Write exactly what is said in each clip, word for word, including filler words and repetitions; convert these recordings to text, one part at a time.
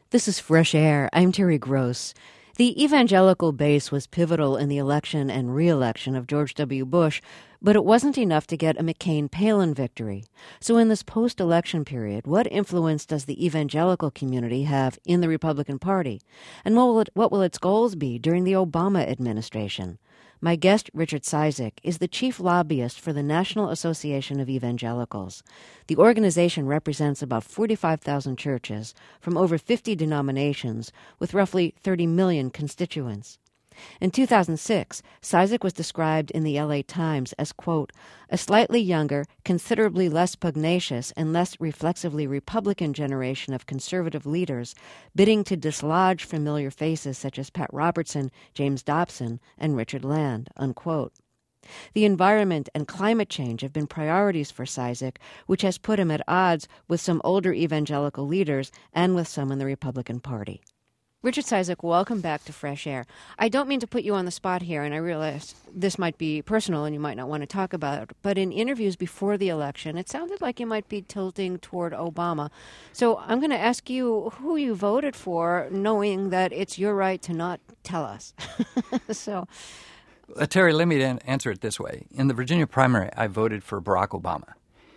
This is Fresh Air. I'm Terry Gross. The evangelical base was pivotal in the election and re-election of George W. Bush, but it wasn't enough to get a McCain-Palin victory. So in this post-election period, what influence does the evangelical community have in the Republican Party? And what will, it, what will its goals be during the Obama administration? My guest, Richard Cizik, is the chief lobbyist for the National Association of Evangelicals. The organization represents about forty-five thousand churches from over fifty denominations with roughly thirty million constituents. In two thousand six, Cizik was described in the L A Times as, quote, a slightly younger, considerably less pugnacious, and less reflexively Republican generation of conservative leaders bidding to dislodge familiar faces such as Pat Robertson, James Dobson, and Richard Land, unquote. The environment and climate change have been priorities for Cizik, which has put him at odds with some older evangelical leaders and with some in the Republican Party. Richard Cizik, welcome back to Fresh Air. I don't mean to put you on the spot here, and I realize this might be personal and you might not want to talk about it, but in interviews before the election, it sounded like you might be tilting toward Obama. So I'm going to ask you who you voted for, knowing that it's your right to not tell us. so, uh, Terry, let me answer it this way. In the Virginia primary, I voted for Barack Obama.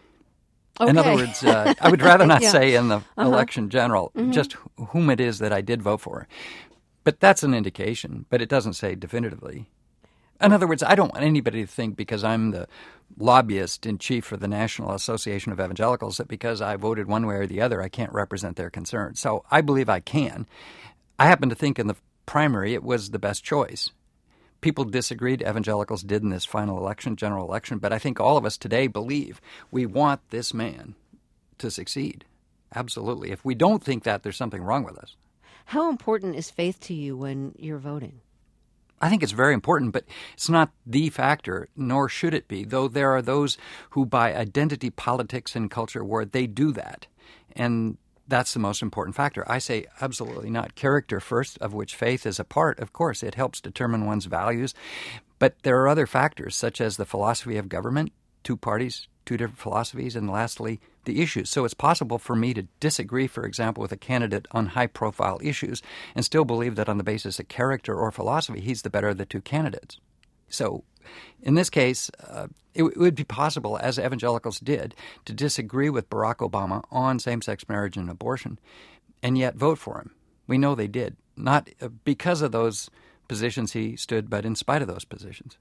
Okay. In other words, uh, I would rather not yeah. say in the uh-huh. election general mm-hmm. just whom it is that I did vote for. But that's an indication, but it doesn't say definitively. In other words, I don't want anybody to think because I'm the lobbyist in chief for the National Association of Evangelicals that because I voted one way or the other, I can't represent their concerns. So I believe I can. I happen to think in the primary it was the best choice. People disagreed, evangelicals did in this final election, general election, but I think all of us today believe we want this man to succeed. Absolutely. If we don't think that, there's something wrong with us. How important is faith to you when you're voting? I think it's very important, but it's not the factor, nor should it be, though there are those who by identity politics and culture war, they do that. And that's the most important factor. I say absolutely not. Character first, of which faith is a part. Of course, it helps determine one's values. But there are other factors, such as the philosophy of government, two parties, two different philosophies, and lastly, the issues. So it's possible for me to disagree, for example, with a candidate on high-profile issues and still believe that on the basis of character or philosophy, he's the better of the two candidates. So in this case, uh, it, it would be possible, as evangelicals did, to disagree with Barack Obama on same-sex marriage and abortion and yet vote for him. We know they did, not because of those positions he stood, but in spite of those positions.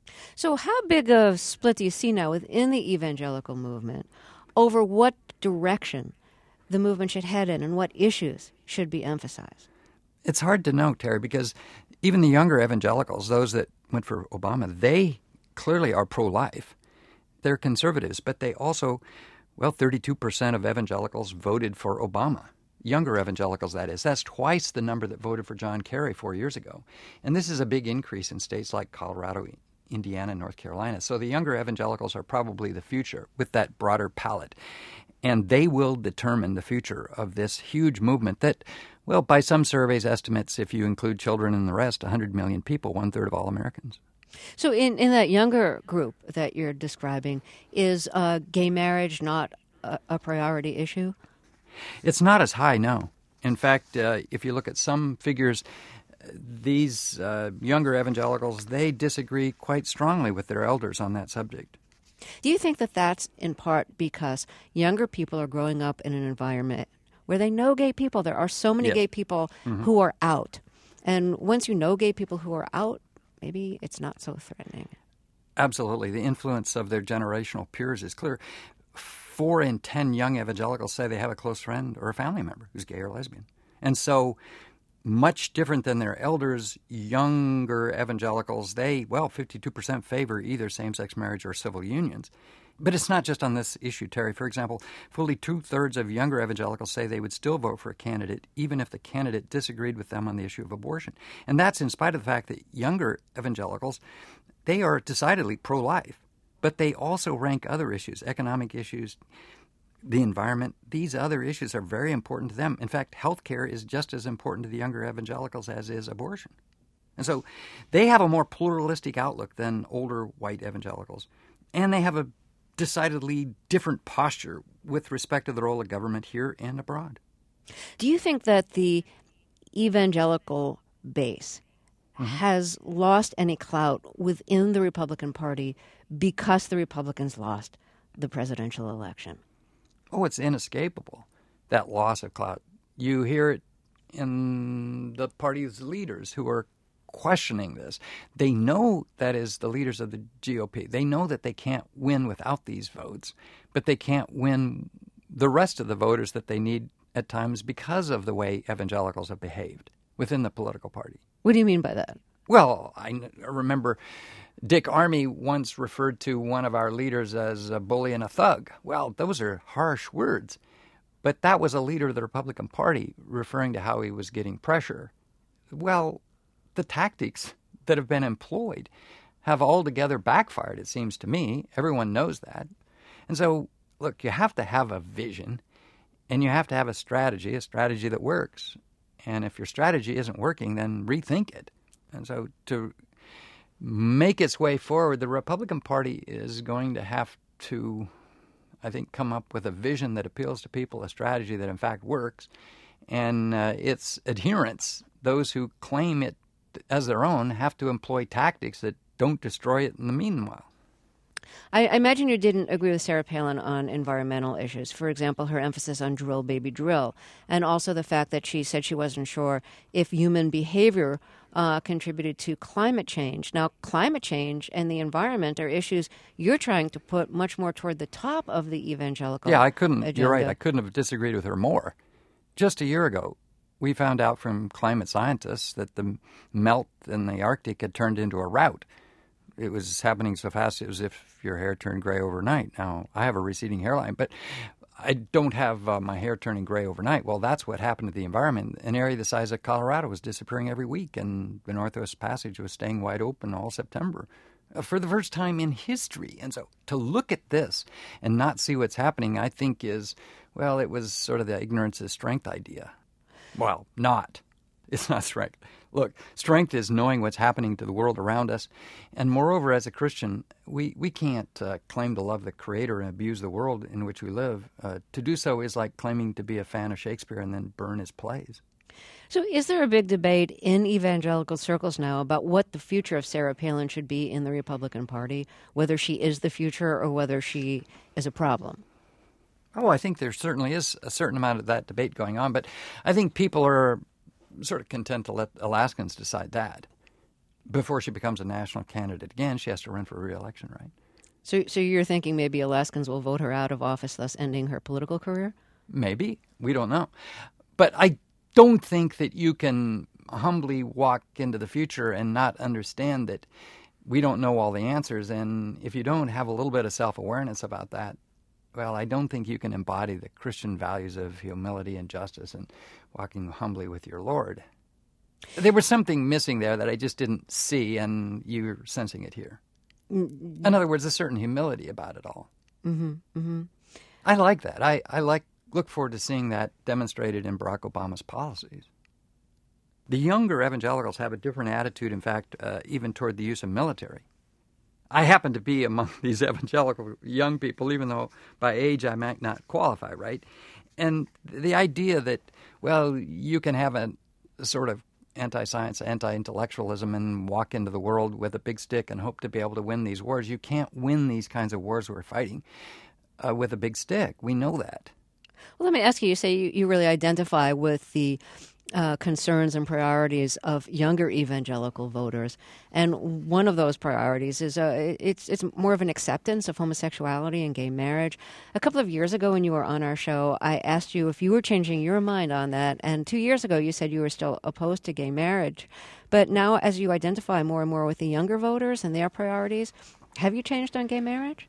So how big a split do you see now within the evangelical movement over what direction the movement should head in and what issues should be emphasized? It's hard to know, Terry, because even the younger evangelicals, those that went for Obama, they clearly are pro-life. They're conservatives, but they also, well, thirty-two percent of evangelicals voted for Obama. Younger evangelicals, that is. That's twice the number that voted for John Kerry four years ago. And this is a big increase in states like Colorado, Indiana, and North Carolina. So the younger evangelicals are probably the future with that broader palette. And they will determine the future of this huge movement that, well, by some surveys estimates, if you include children and the rest, one hundred million people, one-third of all Americans. So in, in that younger group that you're describing, is uh, gay marriage not a, a priority issue? It's not as high, no. In fact, uh, if you look at some figures, these uh, younger evangelicals, they disagree quite strongly with their elders on that subject. Do you think that that's in part because younger people are growing up in an environment where they know gay people? There are so many yes. gay people mm-hmm. who are out. And once you know gay people who are out, maybe it's not so threatening. Absolutely. The influence of their generational peers is clear. Four in ten young evangelicals say they have a close friend or a family member who's gay or lesbian. And so much different than their elders, younger evangelicals, they, well, fifty-two percent favor either same-sex marriage or civil unions. But it's not just on this issue, Terry. For example, fully two-thirds of younger evangelicals say they would still vote for a candidate even if the candidate disagreed with them on the issue of abortion. And that's in spite of the fact that younger evangelicals, they are decidedly pro-life. But they also rank other issues, economic issues, the environment. These other issues are very important to them. In fact, health care is just as important to the younger evangelicals as is abortion. And so they have a more pluralistic outlook than older white evangelicals. And they have a decidedly different posture with respect to the role of government here and abroad. Do you think that the evangelical base mm-hmm. has lost any clout within the Republican Party because the Republicans lost the presidential election? Oh, it's inescapable, that loss of clout. You hear it in the party's leaders who are questioning this. They know, that is, the leaders of the G O P, they know that they can't win without these votes, but they can't win the rest of the voters that they need at times because of the way evangelicals have behaved within the political party. What do you mean by that? Well, I remember Dick Armey once referred to one of our leaders as a bully and a thug. Well, those are harsh words, but that was a leader of the Republican Party referring to how he was getting pressure. Well, the tactics that have been employed have altogether backfired, it seems to me. Everyone knows that. And so, look, you have to have a vision, and you have to have a strategy, a strategy that works. And if your strategy isn't working, then rethink it. And so to make its way forward, the Republican Party is going to have to, I think, come up with a vision that appeals to people, a strategy that in fact works, and uh, its adherents, those who claim it as their own, have to employ tactics that don't destroy it in the meanwhile. I, I imagine you didn't agree with Sarah Palin on environmental issues. For example, her emphasis on drill, baby, drill, and also the fact that she said she wasn't sure if human behavior uh, contributed to climate change. Now, climate change and the environment are issues you're trying to put much more toward the top of the evangelical Yeah, I couldn't. agenda. You're right. I couldn't have disagreed with her more. Just a year ago, we found out from climate scientists that the melt in the Arctic had turned into a rout. It was happening so fast it was as if your hair turned gray overnight. Now, I have a receding hairline, but I don't have uh, my hair turning gray overnight. Well, that's what happened to the environment. An area the size of Colorado was disappearing every week, and the Northwest Passage was staying wide open all September uh, for the first time in history. And so to look at this and not see what's happening, I think is, well, it was sort of the ignorance is strength idea. Well, not. It's not strength. Look, strength is knowing what's happening to the world around us. And moreover, as a Christian, we, we can't uh, claim to love the Creator and abuse the world in which we live. Uh, to do so is like claiming to be a fan of Shakespeare and then burn his plays. So is there a big debate in evangelical circles now about what the future of Sarah Palin should be in the Republican Party, whether she is the future or whether she is a problem? Oh, I think there certainly is a certain amount of that debate going on, but I think people are sort of content to let Alaskans decide that. Before she becomes a national candidate again, she has to run for re-election, right? So so you're thinking maybe Alaskans will vote her out of office, thus ending her political career? Maybe. We don't know. But I don't think that you can humbly walk into the future and not understand that we don't know all the answers. And if you don't have a little bit of self-awareness about that, well, I don't think you can embody the Christian values of humility and justice and walking humbly with your Lord. There was something missing there that I just didn't see, and you're sensing it here. Mm-hmm. In other words, a certain humility about it all. Mm-hmm. Mm-hmm. I like that. I, I like look forward to seeing that demonstrated in Barack Obama's policies. The younger evangelicals have a different attitude, in fact, uh, even toward the use of military. I happen to be among these evangelical young people, even though by age I might not qualify, right? And the idea that, well, you can have a, a sort of anti-science, anti-intellectualism and walk into the world with a big stick and hope to be able to win these wars. You can't win these kinds of wars we're fighting uh, with a big stick. We know that. Well, let me ask you, you say you, you really identify with the Uh, concerns and priorities of younger evangelical voters, and one of those priorities is uh, it's it's more of an acceptance of homosexuality and gay marriage. A couple of years ago, when you were on our show, I asked you if you were changing your mind on that, and two years ago, you said you were still opposed to gay marriage. But now, as you identify more and more with the younger voters and their priorities, have you changed on gay marriage?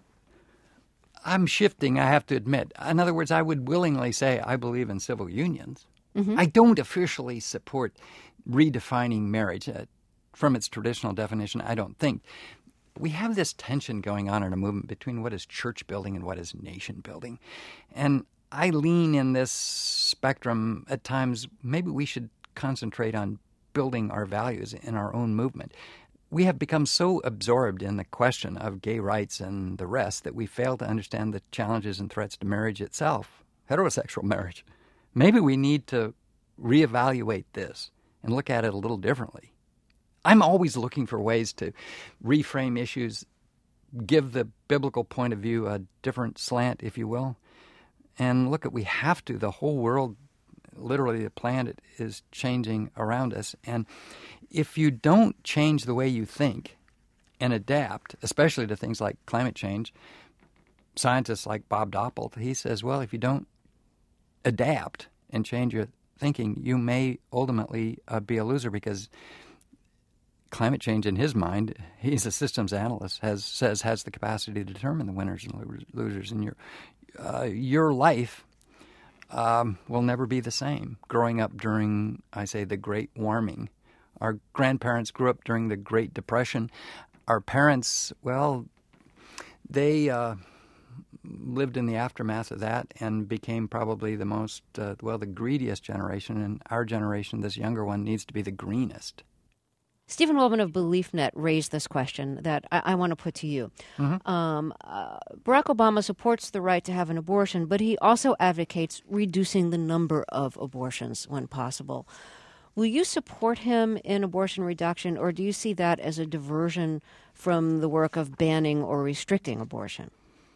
I'm shifting, I have to admit. In other words, I would willingly say I believe in civil unions. Mm-hmm. I don't officially support redefining marriage uh, from its traditional definition, I don't think. We have this tension going on in a movement between what is church building and what is nation building. And I lean in this spectrum at times. Maybe we should concentrate on building our values in our own movement. We have become so absorbed in the question of gay rights and the rest that we fail to understand the challenges and threats to marriage itself, heterosexual marriage. maybe we need to reevaluate this and look at it a little differently. I'm always looking for ways to reframe issues, give the biblical point of view a different slant, if you will. And look, at we have to. The whole world, literally the planet, is changing around us. And if you don't change the way you think and adapt, especially to things like climate change, scientists like Bob Doppelt, he says, well, if you don't adapt and change your thinking, you may ultimately uh, be a loser, because climate change, in his mind, he's a systems analyst, has says has the capacity to determine the winners and losers in your uh, your life. Um, will never be the same. Growing up during, I say, the Great Warming, our grandparents grew up during the Great Depression. Our parents, well, they uh, lived in the aftermath of that and became probably the most, uh, well, the greediest generation. And our generation, this younger one, needs to be the greenest. Stephen Wellman of BeliefNet raised this question that I, I want to put to you. Mm-hmm. Um, uh, Barack Obama supports the right to have an abortion, but he also advocates reducing the number of abortions when possible. Will you support him in abortion reduction, or do you see that as a diversion from the work of banning or restricting abortion?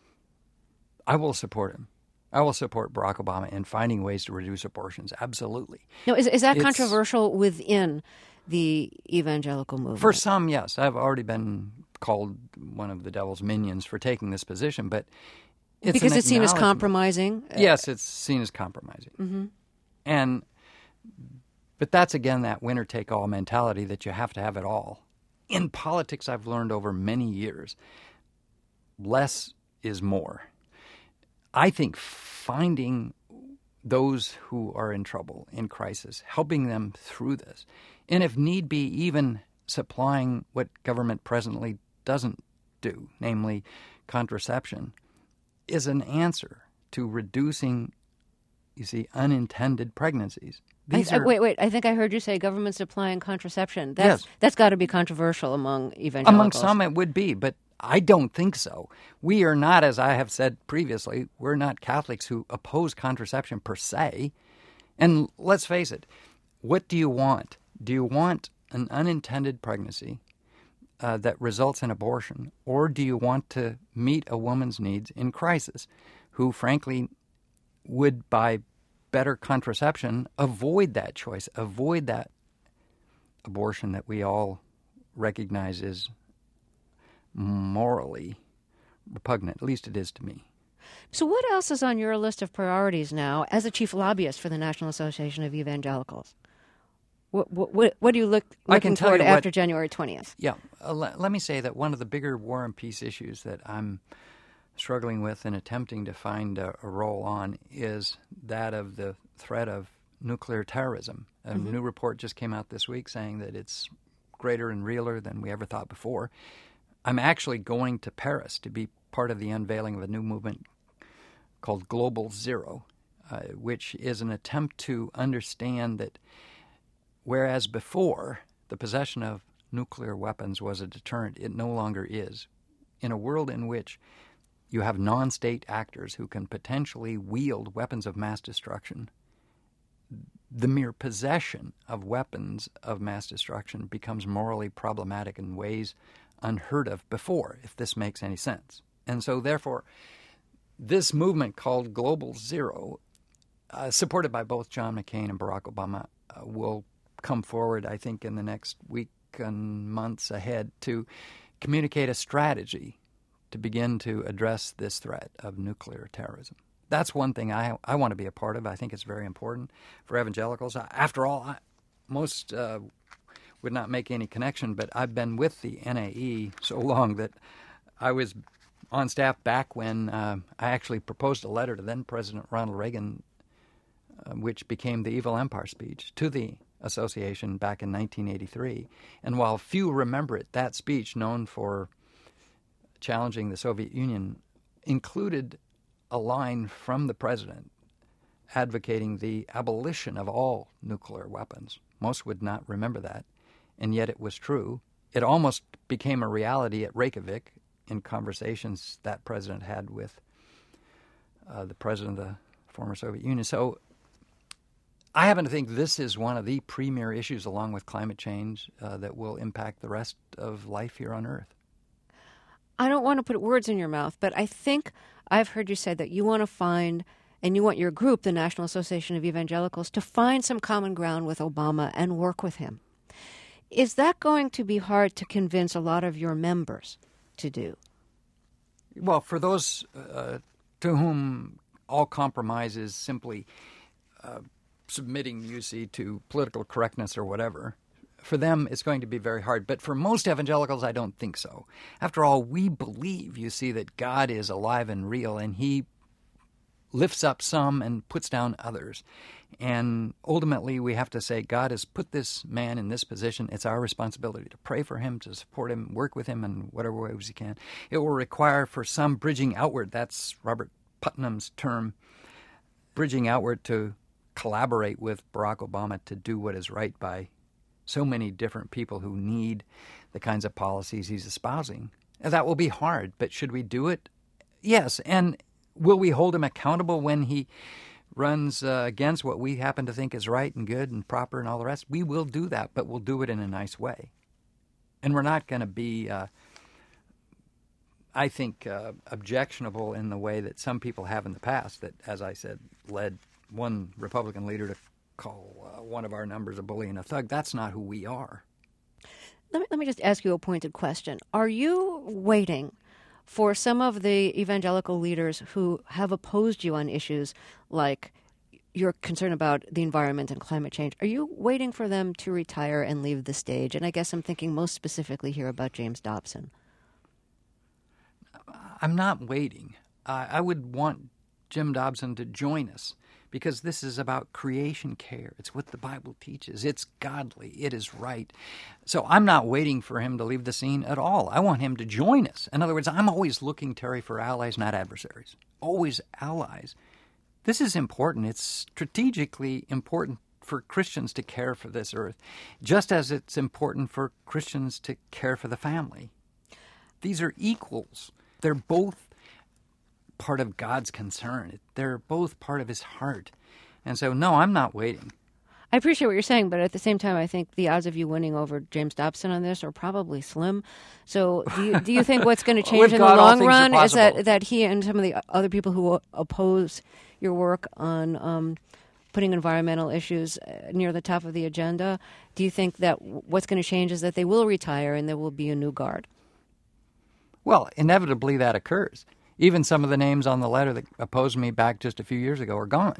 I will support him. I will support Barack Obama in finding ways to reduce abortions. Absolutely. Now, is, is that It's, controversial within the evangelical movement? For some, yes. I've already been called one of the devil's minions for taking this position, but it's because an it's seen as acknowledgement. compromising? Yes, it's seen as compromising. Mm-hmm. And but that's, again, that winner-take-all mentality that you have to have it all. In politics, I've learned over many years, less is more. I think finding those who are in trouble, in crisis, helping them through this, and if need be, even supplying what government presently doesn't do, namely contraception, is an answer to reducing, you see, unintended pregnancies. These I, are, wait, wait. I think I heard you say government supplying contraception. That's, Yes. That's got to be controversial among evangelicals. Among some it would be, but I don't think so. We are not, as I have said previously, we're not Catholics who oppose contraception per se. And let's face it, what do you want? Do you want an unintended pregnancy uh, that results in abortion, or do you want to meet a woman's needs in crisis, who frankly would, by better contraception, avoid that choice, avoid that abortion that we all recognize is morally repugnant? At least it is to me. So what else is on your list of priorities now as a chief lobbyist for the National Association of Evangelicals? What, what, what do you look I can looking tell forward you to after what- January twentieth? Yeah, uh, let, let me say that one of the bigger war and peace issues that I'm struggling with and attempting to find a, a role on is that of the threat of nuclear terrorism. A Mm-hmm. new report just came out this week saying that it's greater and realer than we ever thought before. I'm actually going to Paris to be part of the unveiling of a new movement called Global Zero, uh, which is an attempt to understand that whereas before the possession of nuclear weapons was a deterrent, it no longer is. In a world in which you have non-state actors who can potentially wield weapons of mass destruction, the mere possession of weapons of mass destruction becomes morally problematic in ways unheard of before, if this makes any sense. And so, therefore, this movement called Global Zero, uh, supported by both John McCain and Barack Obama, uh, will come forward, I think, in the next week and months ahead to communicate a strategy to begin to address this threat of nuclear terrorism. That's one thing I I want to be a part of. I think it's very important for evangelicals. After all, I, most uh, would not make any connection, but I've been with the N A E so long that I was on staff back when uh, I actually proposed a letter to then President Ronald Reagan, uh, which became the Evil Empire speech to the association back in nineteen eighty-three. And while few remember it, that speech, known for challenging the Soviet Union, included a line from the president advocating the abolition of all nuclear weapons. Most would not remember that, and yet it was true. It almost became a reality at Reykjavik in conversations that president had with uh, the president of the former Soviet Union. So I happen to think this is one of the premier issues, along with climate change, uh, that will impact the rest of life here on Earth. I don't want to put words in your mouth, but I think I've heard you say that you want to find, and you want your group, the National Association of Evangelicals, to find some common ground with Obama and work with him. Is that going to be hard to convince a lot of your members to do? Well, for those uh, to whom all compromise is simply uh, submitting, you see, to political correctness or whatever, for them it's going to be very hard. But for most evangelicals, I don't think so. After all, we believe, you see, that God is alive and real, and he lifts up some and puts down others. And ultimately, we have to say, God has put this man in this position. It's our responsibility to pray for him, to support him, work with him in whatever ways we can. It will require for some bridging outward. That's Robert Putnam's term, bridging outward, to collaborate with Barack Obama to do what is right by so many different people who need the kinds of policies he's espousing. And that will be hard, but should we do it? Yes. And will we hold him accountable when he runs uh, against what we happen to think is right and good and proper and all the rest? We will do that, but we'll do it in a nice way. And we're not going to be, uh, I think, uh, objectionable in the way that some people have in the past that, as I said, led one Republican leader to call uh, one of our numbers a bully and a thug. That's not who we are. Let me, let me just ask you a pointed question. Are you waiting for some of the evangelical leaders who have opposed you on issues like your concern about the environment and climate change? Are you waiting for them to retire and leave the stage? And I guess I'm thinking most specifically here about James Dobson. I'm not waiting. Uh, I would want Jim Dobson to join us, because this is about creation care. It's what the Bible teaches. It's godly. It is right. So I'm not waiting for him to leave the scene at all. I want him to join us. In other words, I'm always looking, Terry, for allies, not adversaries. Always allies. This is important. It's strategically important for Christians to care for this earth, just as it's important for Christians to care for the family. These are equals. They're both part of God's concern. They're both part of his heart. And so, no, I'm not waiting. I appreciate what you're saying, but at the same time, I think the odds of you winning over James Dobson on this are probably slim. So do you, do you think what's going to change in the God, long run is possible. that, that he and some of the other people who oppose your work on um, putting environmental issues near the top of the agenda, do you think that what's going to change is that they will retire and there will be a new guard? Well, inevitably that occurs. Even some of the names on the letter that opposed me back just a few years ago are gone.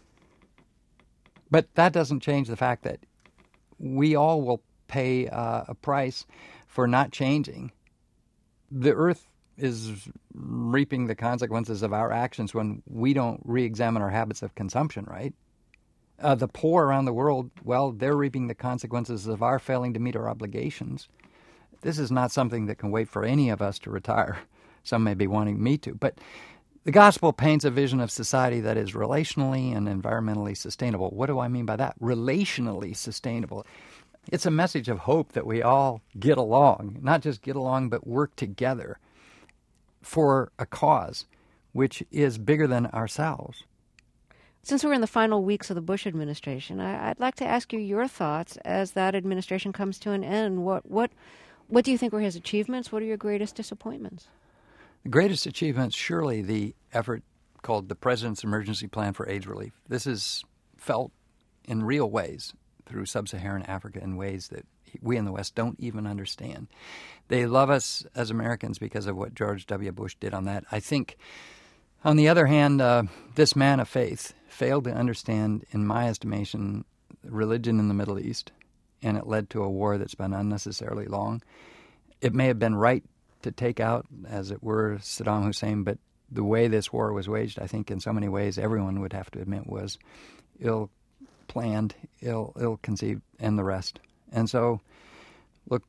But that doesn't change the fact that we all will pay uh, a price for not changing. The earth is reaping the consequences of our actions when we don't re-examine our habits of consumption, right? Uh, the poor around the world, well, they're reaping the consequences of our failing to meet our obligations. This is not something that can wait for any of us to retire. Some may be wanting me to. But the gospel paints a vision of society that is relationally and environmentally sustainable. What do I mean by that? Relationally sustainable. It's a message of hope that we all get along, not just get along, but work together for a cause which is bigger than ourselves. Since we're in the final weeks of the Bush administration, I, I'd like to ask you your thoughts as that administration comes to an end. What, what, what do you think were his achievements? What are your greatest disappointments? The greatest achievement is surely the effort called the President's Emergency Plan for AIDS Relief. This is felt in real ways through sub-Saharan Africa in ways that we in the West don't even understand. They love us as Americans because of what George W. Bush did on that. I think, on the other hand, uh, this man of faith failed to understand, in my estimation, religion in the Middle East, and it led to a war that's been unnecessarily long. It may have been right to take out, as it were, Saddam Hussein, but the way this war was waged, I think in so many ways everyone would have to admit was ill-planned, ill, ill-conceived, and the rest. And so, look,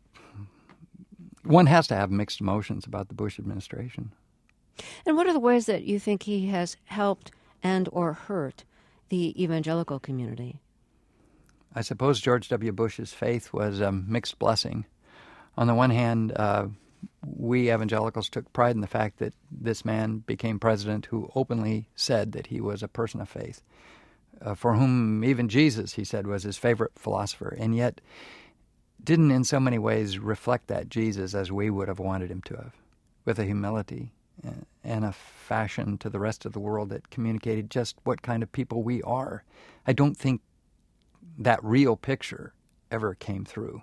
one has to have mixed emotions about the Bush administration. And what are the ways that you think he has helped and or hurt the evangelical community? I suppose George W. Bush's faith was a mixed blessing. On the one hand, uh, we evangelicals took pride in the fact that this man became president who openly said that he was a person of faith. uh, for whom even Jesus, he said, was his favorite philosopher, and yet didn't in so many ways reflect that Jesus as we would have wanted him to have, with a humility and a fashion to the rest of the world that communicated just what kind of people we are. I don't think that real picture ever came through.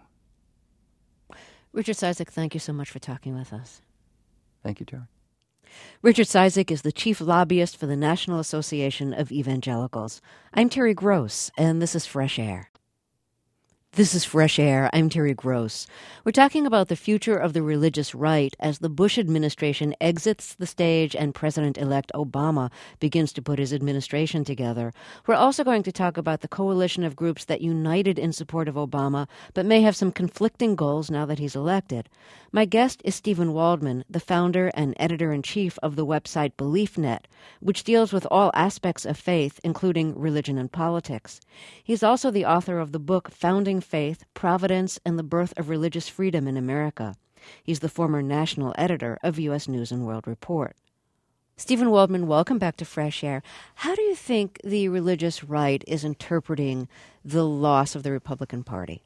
Richard Cizik, thank you so much for talking with us. Thank you, Terry. Richard Cizik is the chief lobbyist for the National Association of Evangelicals. I'm Terry Gross, and this is Fresh Air. This is Fresh Air. I'm Terry Gross. We're talking about the future of the religious right as the Bush administration exits the stage and President-elect Obama begins to put his administration together. We're also going to talk about the coalition of groups that united in support of Obama but may have some conflicting goals now that he's elected. My guest is Stephen Waldman, the founder and editor-in-chief of the website BeliefNet, which deals with all aspects of faith, including religion and politics. He's also the author of the book Founding Faith, Providence, and the Birth of Religious Freedom in America. He's the former national editor of U S News and World Report. Stephen Waldman, welcome back to Fresh Air. How do you think the religious right is interpreting the loss of the Republican Party?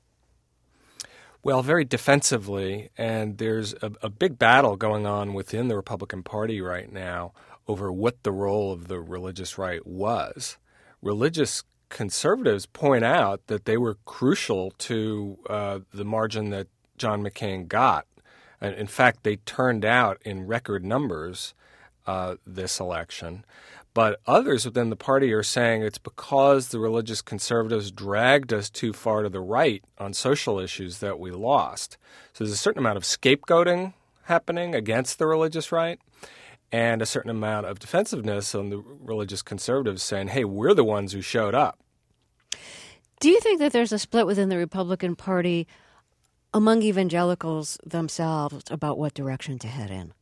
Well, very defensively, and there's a, a big battle going on within the Republican Party right now over what the role of the religious right was. Religious conservatives point out that they were crucial to uh, the margin that John McCain got. And in fact, they turned out in record numbers uh, this election. But others within the party are saying it's because the religious conservatives dragged us too far to the right on social issues that we lost. So there's a certain amount of scapegoating happening against the religious right, and a certain amount of defensiveness on the religious conservatives saying, hey, we're the ones who showed up. Do you think that there's a split within the Republican Party among evangelicals themselves about what direction to head in?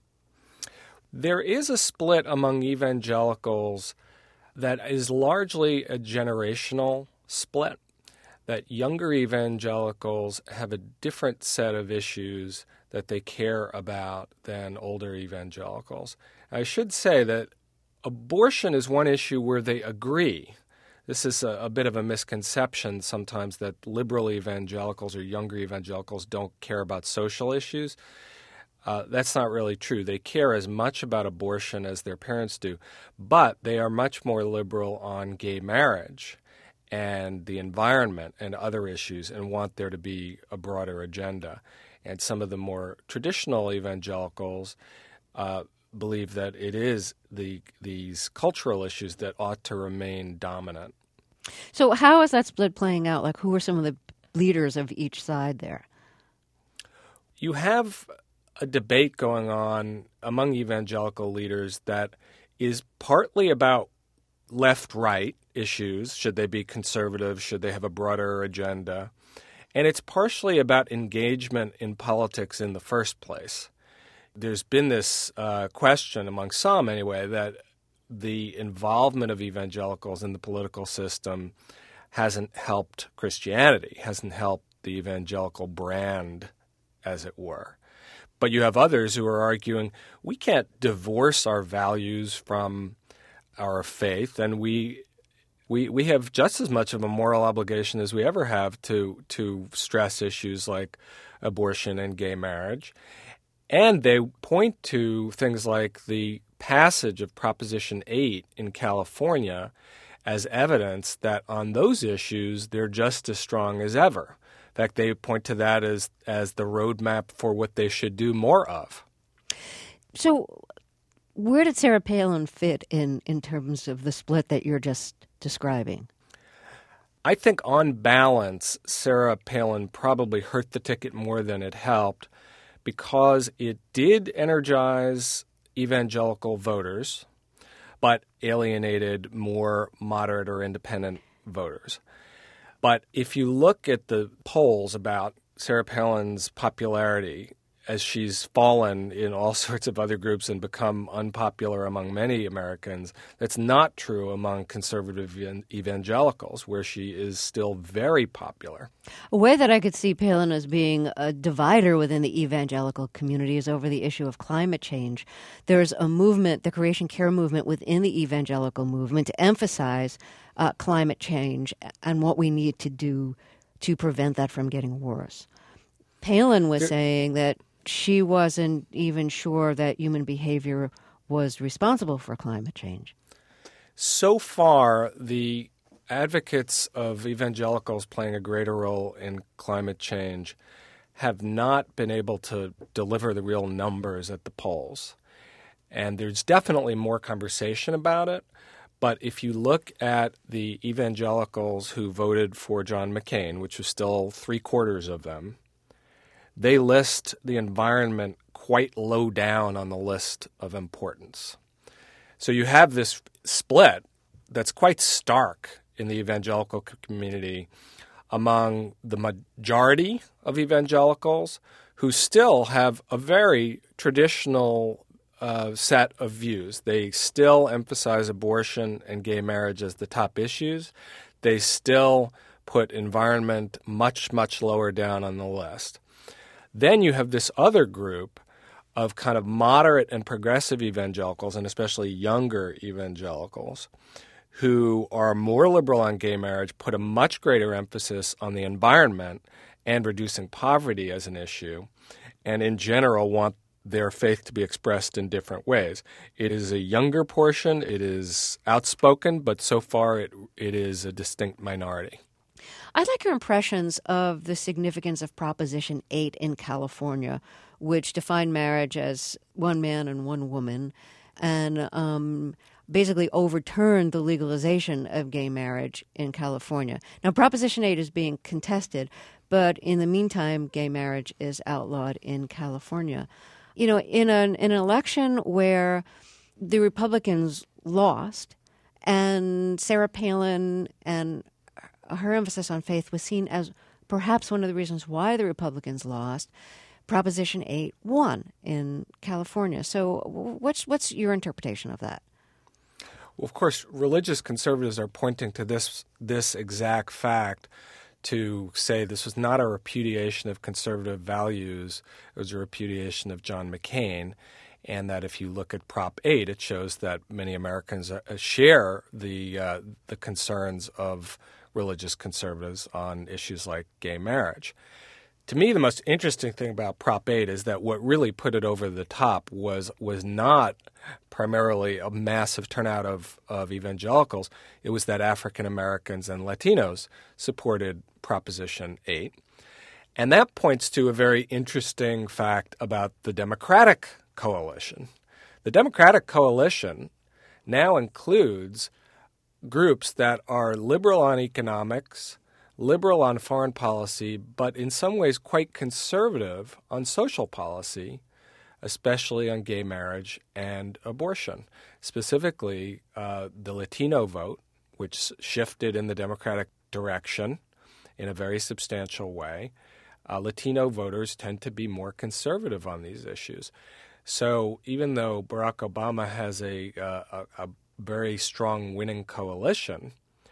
There is a split among evangelicals that is largely a generational split, that younger evangelicals have a different set of issues that they care about than older evangelicals. I should say that abortion is one issue where they agree. This is a, a bit of a misconception sometimes that liberal evangelicals or younger evangelicals don't care about social issues. Uh, that's not really true. They care as much about abortion as their parents do, but they are much more liberal on gay marriage and the environment and other issues and want there to be a broader agenda. And some of the more traditional evangelicals uh, believe that it is the these cultural issues that ought to remain dominant. So how is that split playing out? Like, who are some of the leaders of each side there? You have a debate going on among evangelical leaders that is partly about left-right issues. Should they be conservative? Should they have a broader agenda? And it's partially about engagement in politics in the first place. There's been this uh, question among some, anyway, that the involvement of evangelicals in the political system hasn't helped Christianity, hasn't helped the evangelical brand, as it were. But you have others who are arguing we can't divorce our values from our faith, and we we we have just as much of a moral obligation as we ever have to to stress issues like abortion and gay marriage. And they point to things like the passage of Proposition eight in California as evidence that on those issues they're just as strong as ever. In fact, they point to that as, as the roadmap for what they should do more of. So where did Sarah Palin fit in, in terms of the split that you're just describing? I think on balance, Sarah Palin probably hurt the ticket more than it helped because it did energize evangelical voters, but alienated more moderate or independent voters. But if you look at the polls about Sarah Palin's popularity as she's fallen in all sorts of other groups and become unpopular among many Americans, that's not true among conservative evangelicals, where she is still very popular. A way that I could see Palin as being a divider within the evangelical community is over the issue of climate change. There's a movement, the Creation Care movement within the evangelical movement, to emphasize uh, climate change and what we need to do to prevent that from getting worse. Palin was saying that she wasn't even sure that human behavior was responsible for climate change. So far, the advocates of evangelicals playing a greater role in climate change have not been able to deliver the real numbers at the polls. And there's definitely more conversation about it. But if you look at the evangelicals who voted for John McCain, which was still three quarters of them, they list the environment quite low down on the list of importance. So you have this split that's quite stark in the evangelical community among the majority of evangelicals who still have a very traditional uh, set of views. They still emphasize abortion and gay marriage as the top issues. They still put environment much, much lower down on the list. Then you have this other group of kind of moderate and progressive evangelicals, and especially younger evangelicals, who are more liberal on gay marriage, put a much greater emphasis on the environment and reducing poverty as an issue, and in general want their faith to be expressed in different ways. It is a younger portion. It is outspoken, but so far it it is a distinct minority. I'd like your impressions of the significance of Proposition eight in California, which defined marriage as one man and one woman, and um, basically overturned the legalization of gay marriage in California. Now, Proposition eight is being contested, but in the meantime, gay marriage is outlawed in California. You know, in an, in an election where the Republicans lost, and Sarah Palin and her emphasis on faith was seen as perhaps one of the reasons why the Republicans lost, Proposition eight won in California. So what's what's your interpretation of that? Well, of course, religious conservatives are pointing to this this exact fact to say this was not a repudiation of conservative values. It was a repudiation of John McCain, and that if you look at Prop eight, it shows that many Americans share the uh, the concerns of religious conservatives on issues like gay marriage. To me, the most interesting thing about Prop eight is that what really put it over the top was was not primarily a massive turnout of, of evangelicals. It was that African Americans and Latinos supported Proposition eight. And that points to a very interesting fact about the Democratic coalition. The Democratic coalition now includes groups that are liberal on economics, liberal on foreign policy, but in some ways quite conservative on social policy, especially on gay marriage and abortion. Specifically, uh, the Latino vote, which shifted in the Democratic direction in a very substantial way. Uh, Latino voters tend to be more conservative on these issues. So even though Barack Obama has a, uh, a, a very strong winning coalition,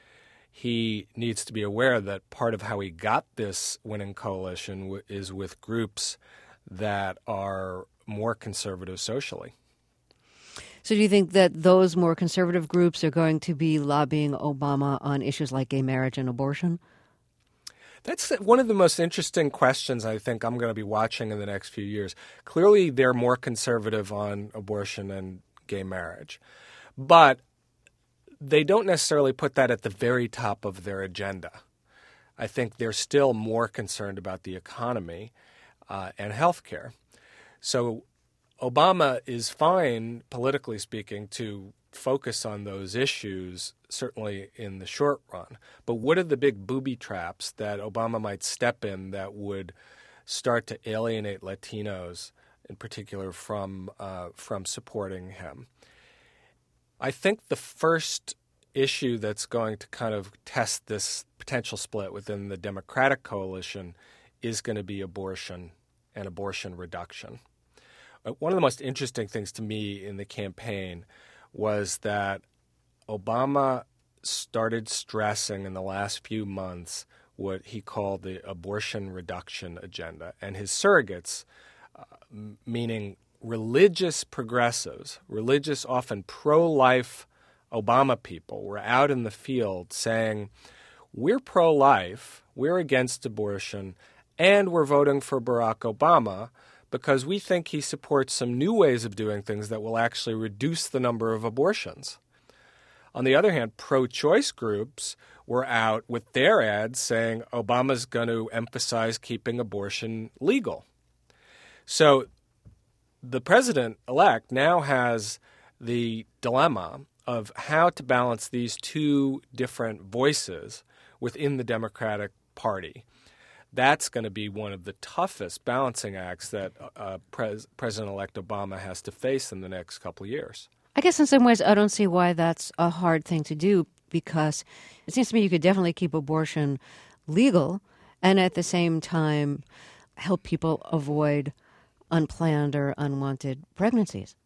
he needs to be aware that part of how he got this winning coalition w- is with groups that are more conservative socially. So do you think that those more conservative groups are going to be lobbying Obama on issues like gay marriage and abortion? That's one of the most interesting questions I think I'm going to be watching in the next few years. Clearly, they're more conservative on abortion and gay marriage. But they don't necessarily put that at the very top of their agenda. I think they're still more concerned about the economy uh, and health care. So Obama is fine, politically speaking, to focus on those issues, certainly in the short run. But what are the big booby traps that Obama might step in that would start to alienate Latinos, in particular, from uh, from supporting him? I think the first issue that's going to kind of test this potential split within the Democratic coalition is going to be abortion and abortion reduction. One of the most interesting things to me in the campaign was that Obama started stressing in the last few months what he called the abortion reduction agenda. And his surrogates, uh, meaning religious progressives, religious, often pro-life Obama people, were out in the field saying, we're pro-life, we're against abortion, and we're voting for Barack Obama because we think he supports some new ways of doing things that will actually reduce the number of abortions. On the other hand, pro-choice groups were out with their ads saying Obama's going to emphasize keeping abortion legal. So the president-elect now has the dilemma of how to balance these two different voices within the Democratic Party. That's going to be one of the toughest balancing acts that uh, Pres- President-elect Obama has to face in the next couple of years. I guess in some ways I don't see why that's a hard thing to do, because it seems to me you could definitely keep abortion legal and at the same time help people avoid unplanned or unwanted pregnancies.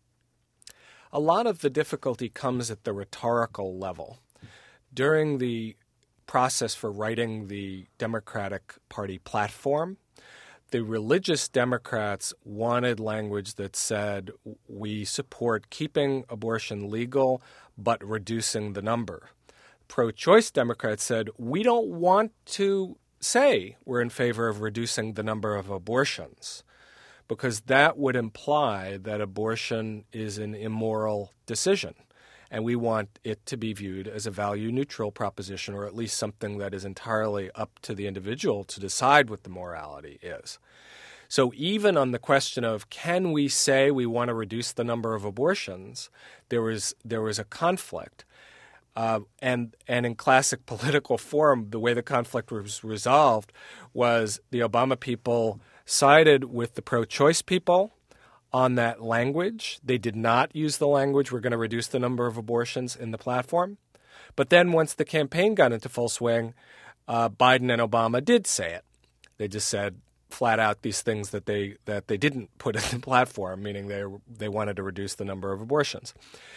A lot of the difficulty comes at the rhetorical level. During the process for writing the Democratic Party platform, the religious Democrats wanted language that said we support keeping abortion legal but reducing the number. Pro-choice Democrats said we don't want to say we're in favor of reducing the number of abortions because that would imply that abortion is an immoral decision. And we want it to be viewed as a value-neutral proposition, or at least something that is entirely up to the individual to decide what the morality is. So even on the question of can we say we want to reduce the number of abortions, there was there was a conflict. Uh, and and in classic political form, the way the conflict was resolved was the Obama people sided with the pro-choice people on that language. They did not use the language, we're going to reduce the number of abortions in the platform. But then once the campaign got into full swing, uh, Biden and Obama did say it. They just said flat out these things that they that they didn't put in the platform, meaning they they wanted to reduce the number of abortions.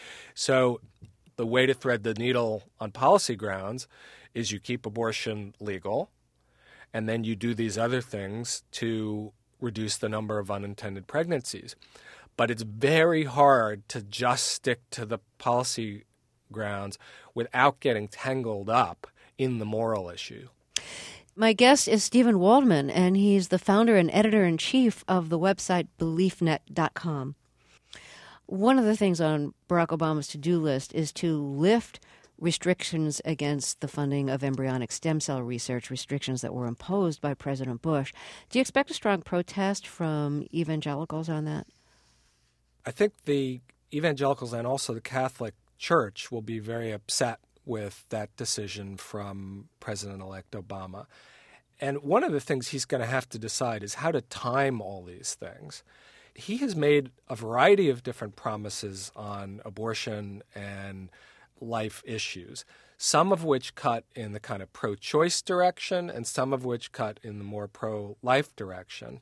So the way to thread the needle on policy grounds is you keep abortion legal, and then you do these other things to reduce the number of unintended pregnancies. But it's very hard to just stick to the policy grounds without getting tangled up in the moral issue. My guest is Stephen Waldman, and he's the founder and editor-in-chief of the website belief net dot com. One of the things on Barack Obama's to-do list is to lift restrictions against the funding of embryonic stem cell research, restrictions that were imposed by President Bush. Do you expect a strong protest from evangelicals on that? I think the evangelicals and also the Catholic Church will be very upset with that decision from President-elect Obama. And one of the things he's going to have to decide is how to time all these things. He has made a variety of different promises on abortion and life issues, some of which cut in the kind of pro-choice direction and some of which cut in the more pro-life direction.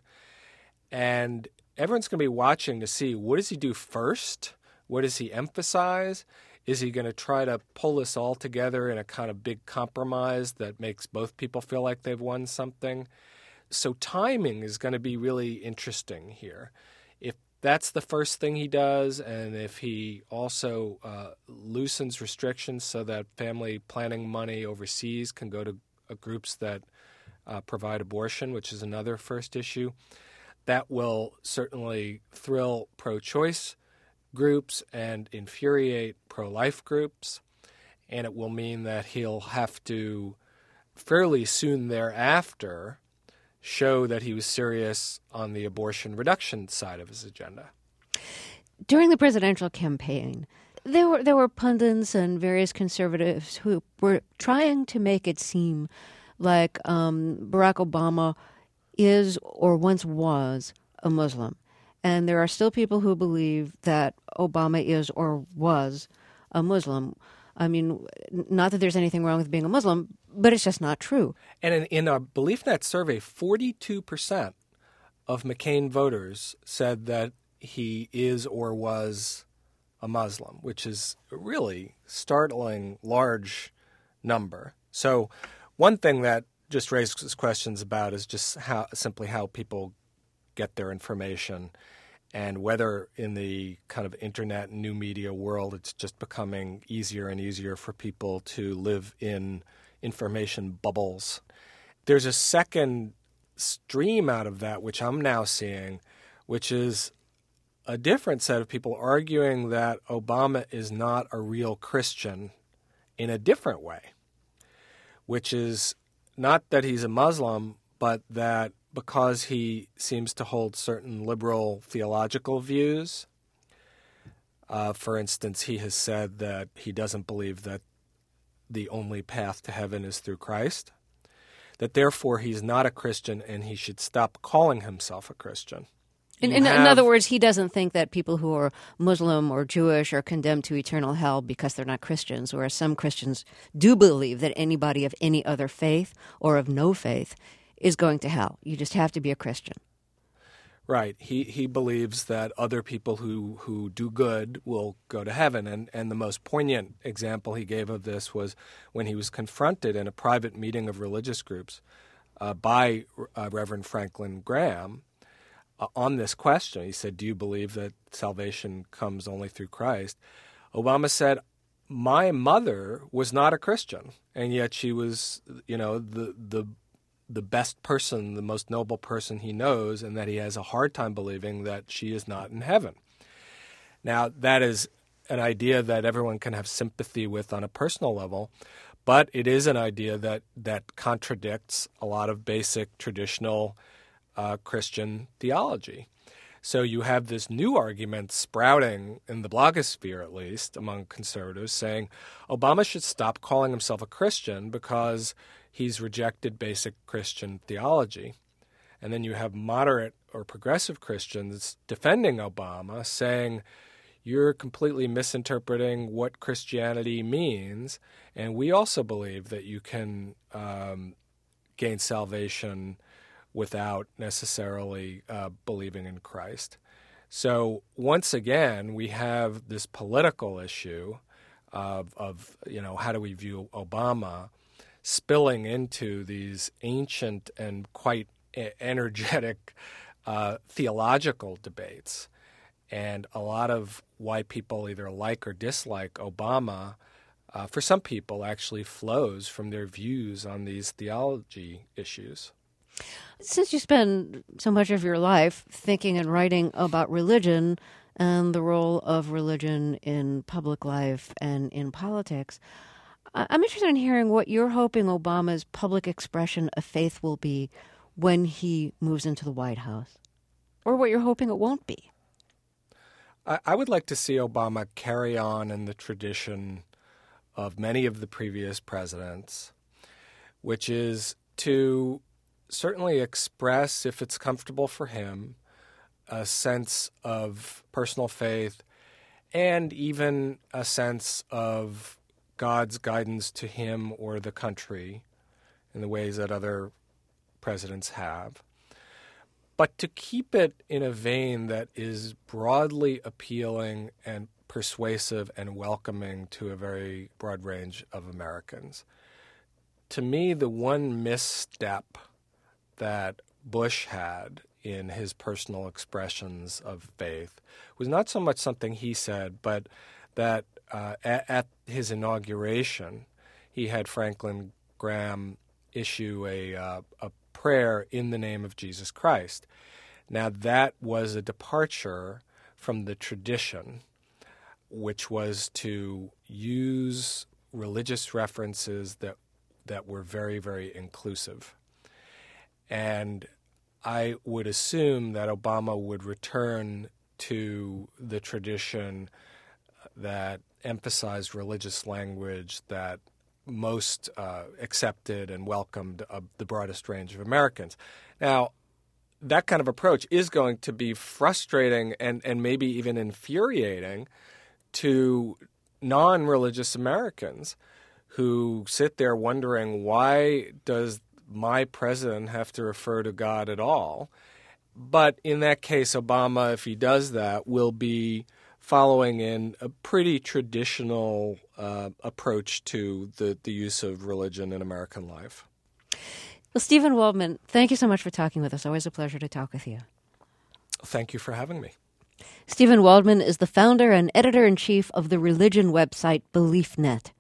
And everyone's going to be watching to see, what does he do first? What does he emphasize? Is he going to try to pull this all together in a kind of big compromise that makes both people feel like they've won something? So timing is going to be really interesting here. If that's the first thing he does, and if he also uh, loosens restrictions so that family planning money overseas can go to uh, groups that uh, provide abortion, which is another first issue, that will certainly thrill pro-choice groups and infuriate pro-life groups, and it will mean that he'll have to fairly soon thereafter show that he was serious on the abortion reduction side of his agenda. During the presidential campaign, there were there were pundits and various conservatives who were trying to make it seem like um, Barack Obama is or once was a Muslim. And there are still people who believe that Obama is or was a Muslim. I mean, not that there's anything wrong with being a Muslim, but it's just not true. And in, in a BeliefNet survey, forty-two percent of McCain voters said that he is or was a Muslim, which is a really startling large number. So one thing that just raises questions about is just how simply how people get their information, and whether in the kind of internet and new media world it's just becoming easier and easier for people to live in information bubbles. There's a second stream out of that, which I'm now seeing, which is a different set of people arguing that Obama is not a real Christian in a different way, which is not that he's a Muslim, but that because he seems to hold certain liberal theological views, uh, for instance, he has said that he doesn't believe that the only path to heaven is through Christ, that therefore he's not a Christian and he should stop calling himself a Christian. In, in, have, in other words, he doesn't think that people who are Muslim or Jewish are condemned to eternal hell because they're not Christians, whereas some Christians do believe that anybody of any other faith or of no faith is going to hell. You just have to be a Christian. Right. He he believes that other people who, who do good will go to heaven. And, and the most poignant example he gave of this was when he was confronted in a private meeting of religious groups uh, by uh, Reverend Franklin Graham uh, on this question. He said, do you believe that salvation comes only through Christ? Obama said, my mother was not a Christian, and yet she was, you know, the the the best person, the most noble person he knows, and that he has a hard time believing that she is not in heaven. Now, that is an idea that everyone can have sympathy with on a personal level, but it is an idea that, that contradicts a lot of basic traditional uh, Christian theology. So you have this new argument sprouting in the blogosphere, at least, among conservatives, saying Obama should stop calling himself a Christian because he's rejected basic Christian theology. And then you have moderate or progressive Christians defending Obama, saying you're completely misinterpreting what Christianity means, and we also believe that you can um, gain salvation without necessarily uh, believing in Christ. So once again, we have this political issue of, of you know, how do we view Obama spilling into these ancient and quite energetic uh, theological debates. And a lot of why people either like or dislike Obama, uh, for some people, actually flows from their views on these theology issues. Since you spend so much of your life thinking and writing about religion and the role of religion in public life and in politics, I'm interested in hearing what you're hoping Obama's public expression of faith will be when he moves into the White House, or what you're hoping it won't be. I would like to see Obama carry on in the tradition of many of the previous presidents, which is to certainly express, if it's comfortable for him, a sense of personal faith and even a sense of God's guidance to him or the country in the ways that other presidents have, but to keep it in a vein that is broadly appealing and persuasive and welcoming to a very broad range of Americans. To me, the one misstep that Bush had in his personal expressions of faith was not so much something he said, but that uh, at, at his inauguration, he had Franklin Graham issue a, uh, a prayer in the name of Jesus Christ. Now, that was a departure from the tradition, which was to use religious references that that were very, very inclusive. And I would assume that Obama would return to the tradition that emphasized religious language that most uh, accepted and welcomed uh, the broadest range of Americans. Now, that kind of approach is going to be frustrating and, and maybe even infuriating to non-religious Americans who sit there wondering, why does my president have to refer to God at all? But in that case, Obama, if he does that, will be following in a pretty traditional uh, approach to the, the use of religion in American life. Well, Steven Waldman, thank you so much for talking with us. Always a pleasure to talk with you. Thank you for having me. Steven Waldman is the founder and editor-in-chief of the religion website BeliefNet.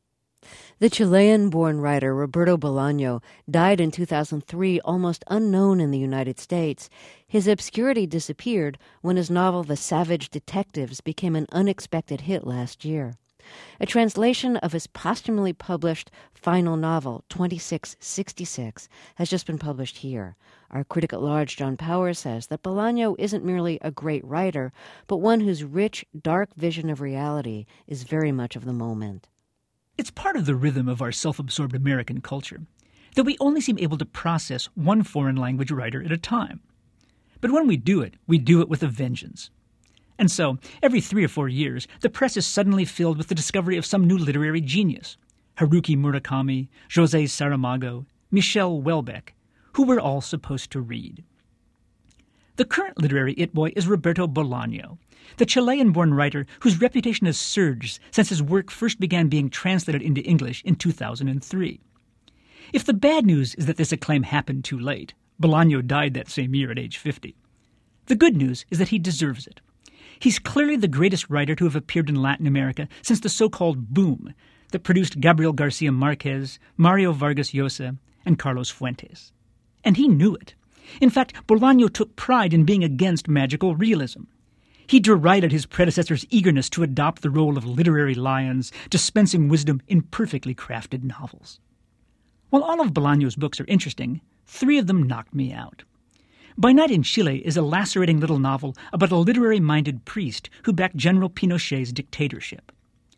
The Chilean-born writer Roberto Bolaño died in two thousand three, almost unknown in the United States. His obscurity disappeared when his novel The Savage Detectives became an unexpected hit last year. A translation of his posthumously published final novel, twenty-six sixty-six, has just been published here. Our critic at large, John Powers, says that Bolaño isn't merely a great writer, but one whose rich, dark vision of reality is very much of the moment. It's part of the rhythm of our self-absorbed American culture that we only seem able to process one foreign language writer at a time. But when we do it, we do it with a vengeance. And so, every three or four years, the press is suddenly filled with the discovery of some new literary genius. Haruki Murakami, José Saramago, Michel Houellebecq, who we're all supposed to read. The current literary it-boy is Roberto Bolaño, the Chilean-born writer whose reputation has surged since his work first began being translated into English in two thousand three. If the bad news is that this acclaim happened too late, Bolaño died that same year at age fifty. The good news is that he deserves it. He's clearly the greatest writer to have appeared in Latin America since the so-called boom that produced Gabriel Garcia Marquez, Mario Vargas Llosa, and Carlos Fuentes. And he knew it. In fact, Bolaño took pride in being against magical realism. He derided his predecessor's eagerness to adopt the role of literary lions, dispensing wisdom in perfectly crafted novels. While all of Bolaño's books are interesting, three of them knocked me out. By Night in Chile is a lacerating little novel about a literary-minded priest who backed General Pinochet's dictatorship.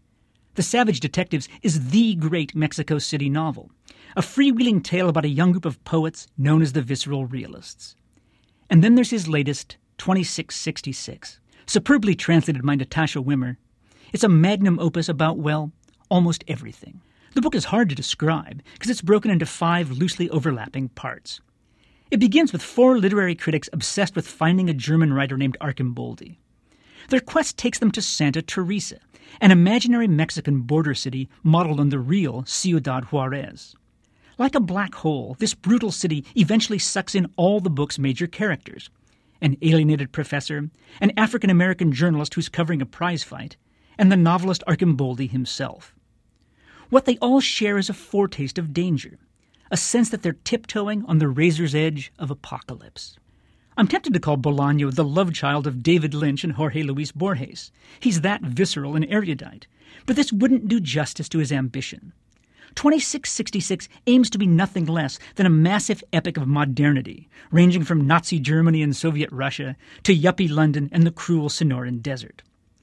The Savage Detectives is the great Mexico City novel, a freewheeling tale about a young group of poets known as the Visceral Realists. And then there's his latest, twenty-six sixty-six, superbly translated by Natasha Wimmer. It's a magnum opus about, well, almost everything. The book is hard to describe because it's broken into five loosely overlapping parts. It begins with four literary critics obsessed with finding a German writer named Arcimboldi. Their quest takes them to Santa Teresa, an imaginary Mexican border city modeled on the real Ciudad Juarez. Like a black hole, this brutal city eventually sucks in all the book's major characters: an alienated professor, an African-American journalist who's covering a prize fight, and the novelist Arcimboldi himself. What they all share is a foretaste of danger, a sense that they're tiptoeing on the razor's edge of apocalypse. I'm tempted to call Bolaño the love child of David Lynch and Jorge Luis Borges. He's that visceral and erudite, but this wouldn't do justice to his ambition. twenty-six sixty-six aims to be nothing less than a massive epic of modernity, ranging from Nazi Germany and Soviet Russia to yuppie London and the cruel Sonoran Desert.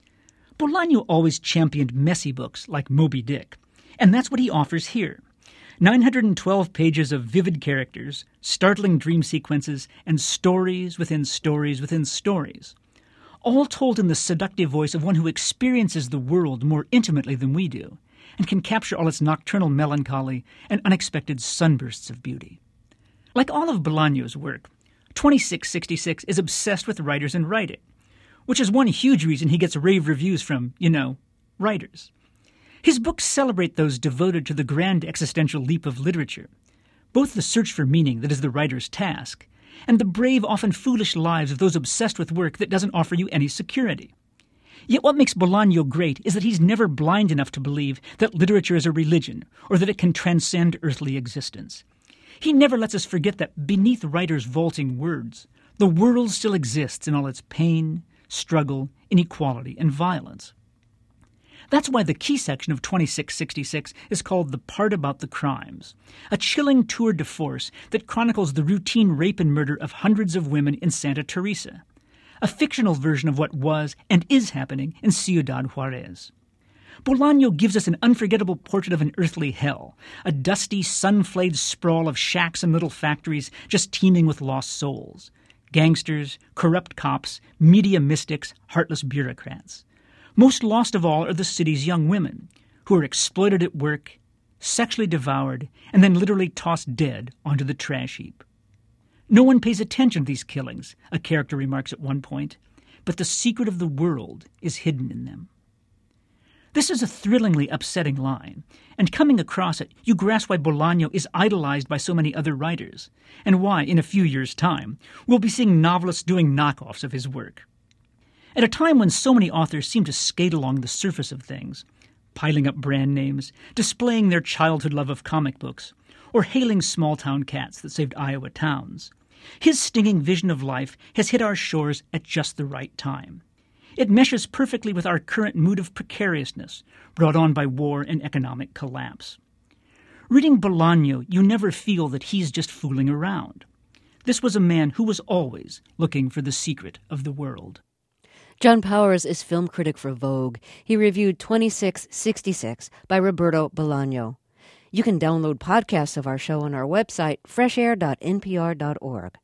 Bolaño always championed messy books like Moby Dick, and that's what he offers here. nine hundred twelve pages of vivid characters, startling dream sequences, and stories within stories within stories, all told in the seductive voice of one who experiences the world more intimately than we do, and can capture all its nocturnal melancholy and unexpected sunbursts of beauty. Like all of Bolaño's work, twenty-six sixty-six is obsessed with writers and writing, which is one huge reason he gets rave reviews from, you know, writers. His books celebrate those devoted to the grand existential leap of literature, both the search for meaning that is the writer's task, and the brave, often foolish lives of those obsessed with work that doesn't offer you any security. Yet what makes Bolaño great is that he's never blind enough to believe that literature is a religion or that it can transcend earthly existence. He never lets us forget that beneath writers' vaulting words, the world still exists in all its pain, struggle, inequality, and violence. That's why the key section of twenty-six sixty-six is called The Part About the Crimes, a chilling tour de force that chronicles the routine rape and murder of hundreds of women in Santa Teresa, a fictional version of what was and is happening in Ciudad Juarez. Bolaño gives us an unforgettable portrait of an earthly hell, a dusty, sun-flayed sprawl of shacks and little factories just teeming with lost souls, gangsters, corrupt cops, media mystics, heartless bureaucrats. Most lost of all are the city's young women, who are exploited at work, sexually devoured, and then literally tossed dead onto the trash heap. No one pays attention to these killings, a character remarks at one point, but the secret of the world is hidden in them. This is a thrillingly upsetting line, and coming across it, you grasp why Bolaño is idolized by so many other writers, and why, in a few years' time, we'll be seeing novelists doing knockoffs of his work. At a time when so many authors seem to skate along the surface of things, piling up brand names, displaying their childhood love of comic books, or hailing small-town cats that saved Iowa towns, his stinging vision of life has hit our shores at just the right time. It meshes perfectly with our current mood of precariousness brought on by war and economic collapse. Reading Bolaño, you never feel that he's just fooling around. This was a man who was always looking for the secret of the world. John Powers is film critic for Vogue. He reviewed twenty-six sixty-six by Roberto Bolaño. You can download podcasts of our show on our website, fresh air dot n p r dot org.